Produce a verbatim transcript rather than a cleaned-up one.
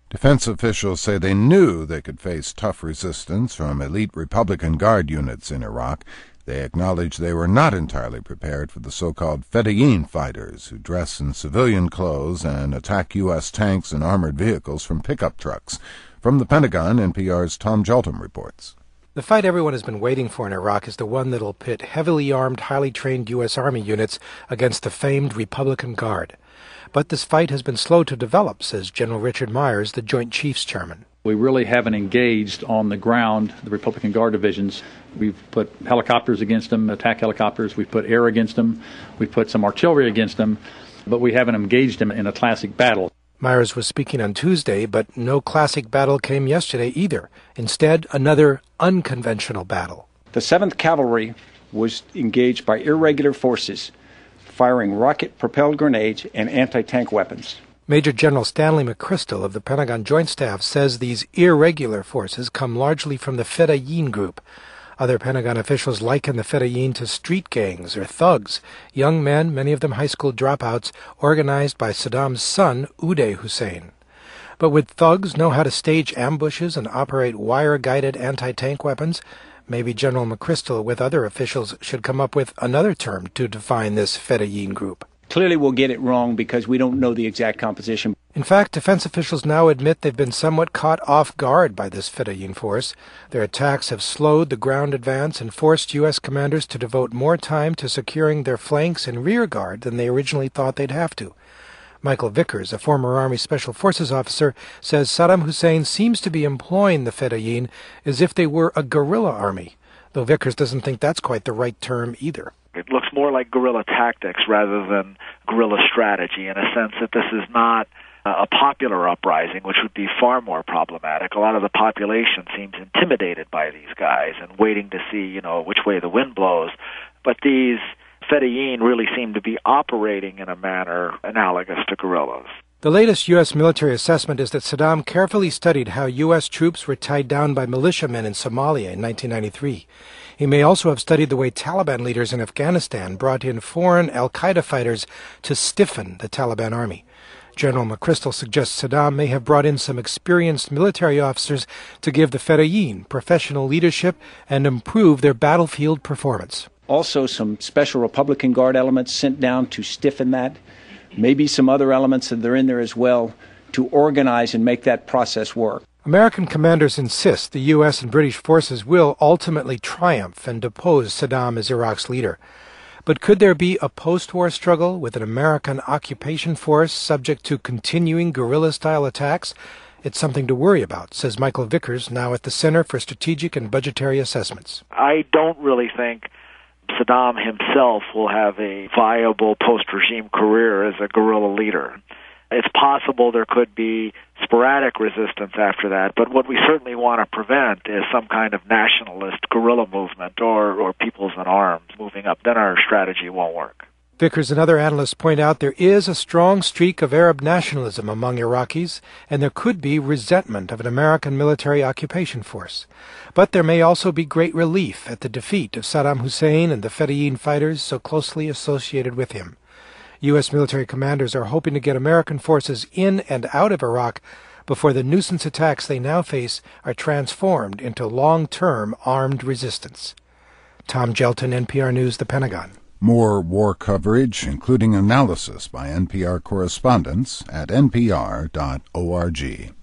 Defense officials say they knew they could face tough resistance from elite Republican Guard units in Iraq. They acknowledge they were not entirely prepared for the so-called Fedayeen fighters who dress in civilian clothes and attack U S tanks and armored vehicles from pickup trucks. From the Pentagon, N P R's Tom Jeltum reports. The fight everyone has been waiting for in Iraq is the one that'll pit heavily armed, highly trained U S Army units against the famed Republican Guard. But this fight has been slow to develop, says General Richard Myers, the Joint Chiefs Chairman. We really haven't engaged on the ground the Republican Guard divisions. We've put helicopters against them, attack helicopters. We've put air against them. We've put some artillery against them. But we haven't engaged them in a classic battle. Myers was speaking on Tuesday, but no classic battle came yesterday either. Instead, another unconventional battle. The seventh Cavalry was engaged by irregular forces, firing rocket-propelled grenades and anti-tank weapons. Major General Stanley McChrystal of the Pentagon Joint Staff says these irregular forces come largely from the Fedayeen group. Other Pentagon officials liken the Fedayeen to street gangs or thugs, young men, many of them high school dropouts, organized by Saddam's son, Uday Hussein. But would thugs know how to stage ambushes and operate wire-guided anti-tank weapons? Maybe General McChrystal, with other officials, should come up with another term to define this Fedayeen group. Clearly we'll get it wrong because we don't know the exact composition. In fact, defense officials now admit they've been somewhat caught off guard by this Fedayeen force. Their attacks have slowed the ground advance and forced U S commanders to devote more time to securing their flanks and rear guard than they originally thought they'd have to. Michael Vickers, a former Army Special Forces officer, says Saddam Hussein seems to be employing the Fedayeen as if they were a guerrilla army, though Vickers doesn't think that's quite the right term either. It looks more like guerrilla tactics rather than guerrilla strategy, in a sense that this is not a popular uprising, which would be far more problematic. A lot of the population seems intimidated by these guys and waiting to see, you know, which way the wind blows. But these Fedayeen really seem to be operating in a manner analogous to guerrillas. The latest U S military assessment is that Saddam carefully studied how U S troops were tied down by militiamen in Somalia in nineteen ninety-three. He may also have studied the way Taliban leaders in Afghanistan brought in foreign al-Qaeda fighters to stiffen the Taliban army. General McChrystal suggests Saddam may have brought in some experienced military officers to give the Fedayeen professional leadership and improve their battlefield performance. Also, some special Republican Guard elements sent down to stiffen that. Maybe some other elements that are in there as well to organize and make that process work. American commanders insist the U S and British forces will ultimately triumph and depose Saddam as Iraq's leader. But could there be a post-war struggle with an American occupation force subject to continuing guerrilla-style attacks? It's something to worry about, says Michael Vickers, now at the Center for Strategic and Budgetary Assessments. I don't really think Saddam himself will have a viable post-regime career as a guerrilla leader. It's possible there could be sporadic resistance after that, but what we certainly want to prevent is some kind of nationalist guerrilla movement or, or peoples in arms moving up. Then our strategy won't work. Vickers and other analysts point out there is a strong streak of Arab nationalism among Iraqis, and there could be resentment of an American military occupation force. But there may also be great relief at the defeat of Saddam Hussein and the Fedayeen fighters so closely associated with him. U S military commanders are hoping to get American forces in and out of Iraq before the nuisance attacks they now face are transformed into long-term armed resistance. Tom Jeltum, N P R News, The Pentagon. More war coverage, including analysis by N P R correspondents, at N P R dot org.